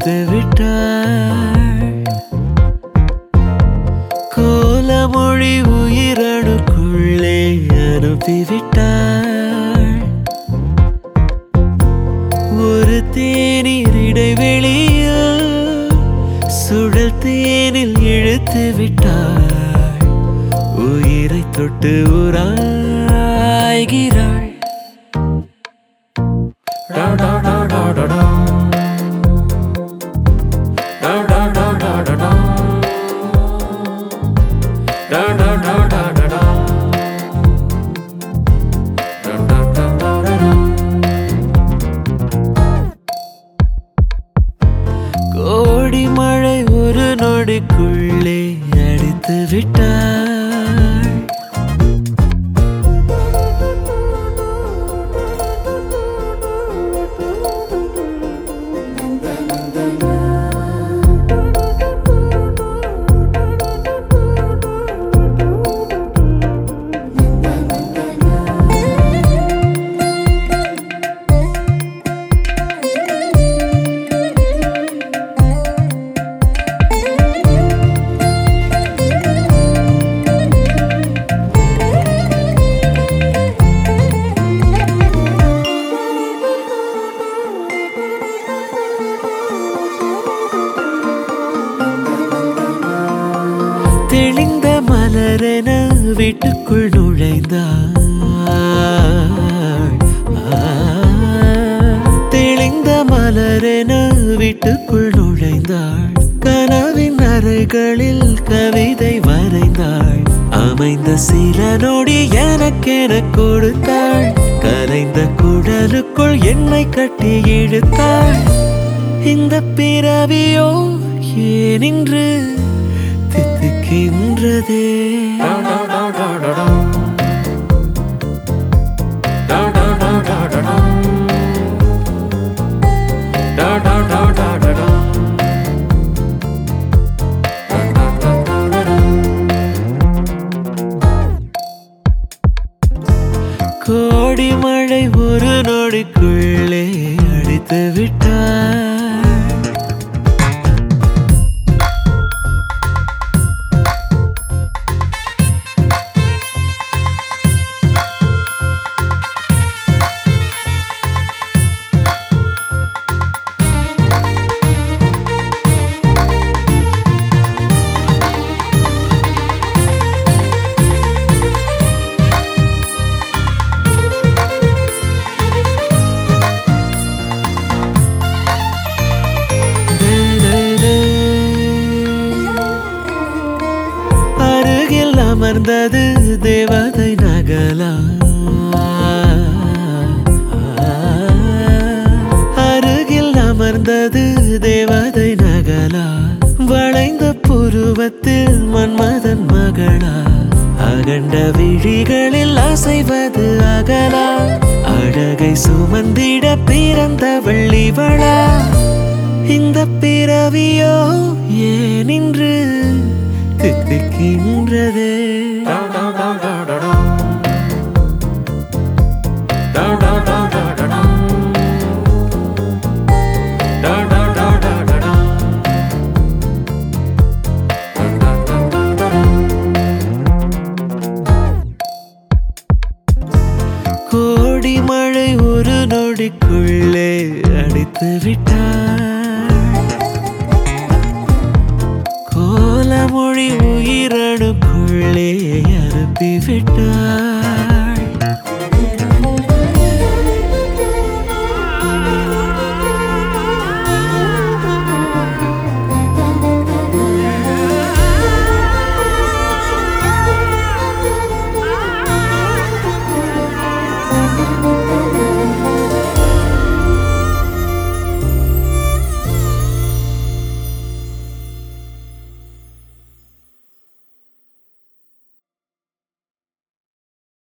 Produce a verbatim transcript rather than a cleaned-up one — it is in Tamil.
அடித்து விட்டாள். கோலமொழி உயிரணுக்குள்ளே அனுப்பிவிட்டாள். ஒரு தேநீர் இடைவெளியில் சுழல் தேனில் இழுத்து விட்டாள். உயிரை தொட்டு உராய்கிறாள். கோடி மழை ஒரு நொடிக்குள்ளே அடித்து விட்டாள். தெளிந்த மலரென வீட்டுக்குள் நுழைந்தாள். தெளிந்த மலரென வீட்டுக்குள் நுழைந்தாள். கனவின் அறைகளில் கவிதை வரைந்தாள். அமைந்த சில நொடி எனக்கென கொடுத்தாள். கலைந்த குடலுக்குள் என்னை கட்டி இழுத்தாள். இந்த பிறவியோ ஏனின்று தித்திக்கின்றதே. கோடி மழை ஒரு நொடிக்குள்ளே அடித்து விட்டாள். அமர்ந்தது தேவதை நகலா. அருகில் அமர்ந்தது தேவதை நகலா. வளைந்த புருவத்தில் மன்மதன் மகளா. அகண்ட விழிகளில் அசைவது அகலா. அழகை சுமந்திட பிறந்தவள் இவளா. இந்த பிறவியோ ஏனின்று தித்திக்கின்றதே. கோடி மழை ஒரு நொடிக்குள்ளே அடித்து விட்டாள். கோலமொழி உயிரணுக்குள்ளே அனுப்பிவிட்டாள்.